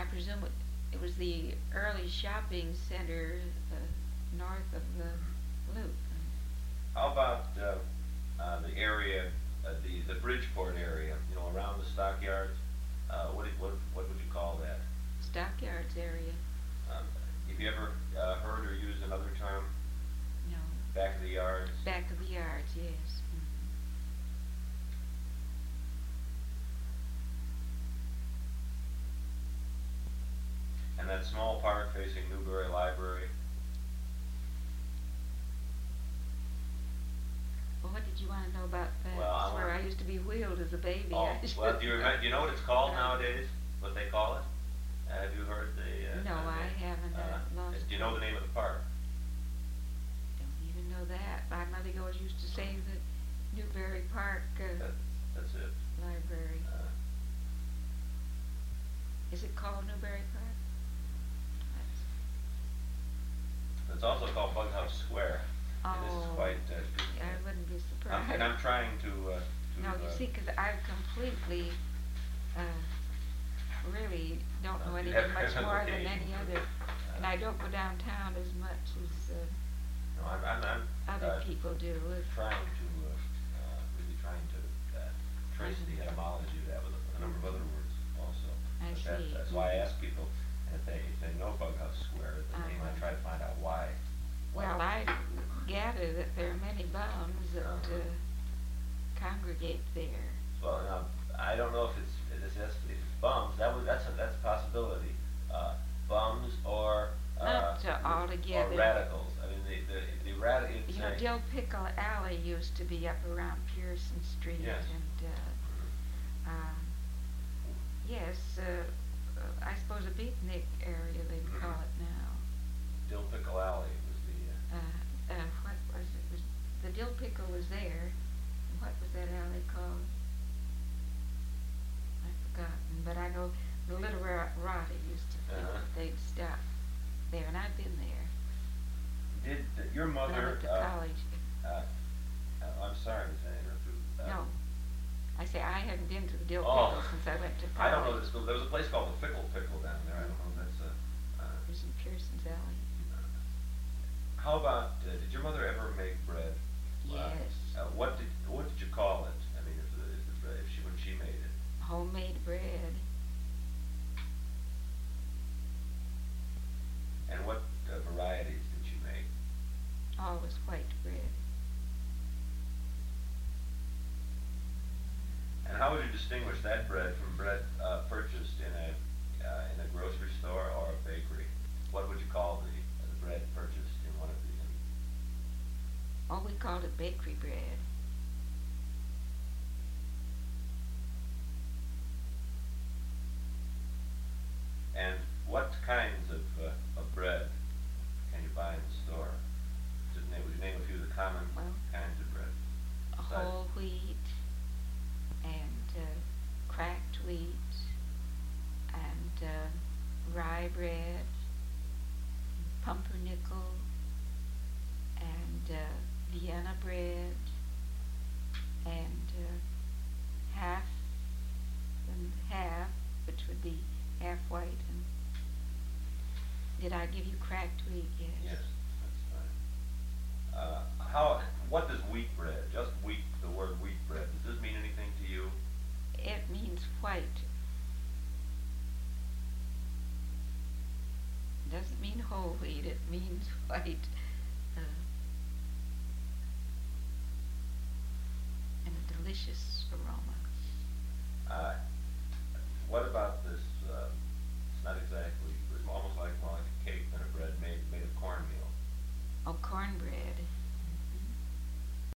presume it was the early shopping center north of the loop. How about the area, the Bridgeport area? You know, around the stockyards. What would you call that? Stockyards area. Um, have you ever heard or used another term? No. Back of the yards. Back of the yards, yes. And that small park facing Newberry Library. Well, what did you want to know about that? Well, That's where I used to be wheeled as a baby. Oh, well, do you know what it's called nowadays? What they call it? Have you heard the? No, I haven't. Lost. Do you know the name of the park? Don't even know that. My mother always used to say that Newberry Park That's it. Library. Is it called Newberry Park? It's also called Bughouse Square. Oh, and this is quite. I wouldn't be surprised. And I'm trying to. No, you see, because I completely, really don't know anything much more than any other, and I don't go downtown as much as No, I'm other people do. Trying to really trying to trace the etymology of that with a number of other words also. I see. That's why I ask people if they know Bughouse Square, the name. I try to find out why. Well, I gather that there are many bums that congregate there. Well, now, I don't know if it's bums. That's a possibility. Bums or Not altogether. or radicals. I mean, the radical. You know, Dill Pickle Alley used to be up around Pearson Street, Yes. and yes, I suppose a beatnik area they would call it now. Dill Pickle Alley was What was it? Was the Dill Pickle was there? What was that alley called? I've forgotten, but I know the Little Rottie used to think that they'd stop there, and I've been there. Did your When I mother? went to college. I'm sorry, was I interrupted? No, I say I haven't been to the Dill Oh. Pickle since I went to college. I don't know this. There was a place called the Fickle Pickle down there. I don't know if that's It was in Pearson's Alley. How about? Did your mother ever make bread? Yes. What did you call it? I mean, if she when she made it. Homemade bread. And what varieties did she make? Always white bread. And how would you distinguish that bread from bread purchased in a grocery store or a bakery? What would you call the bread purchased in one of these? Oh, we called it bakery bread. And what kinds of bread can you buy in the store? Would you name a few of the common kinds of bread? Whole wheat and cracked wheat and rye bread, pumpernickel and Vienna bread and half and half, which would be half white. And did I give you cracked wheat? Yes. Yes, that's fine. What does wheat bread, just wheat, the word wheat bread, does this mean anything to you? It means white. It doesn't mean whole wheat, it means white.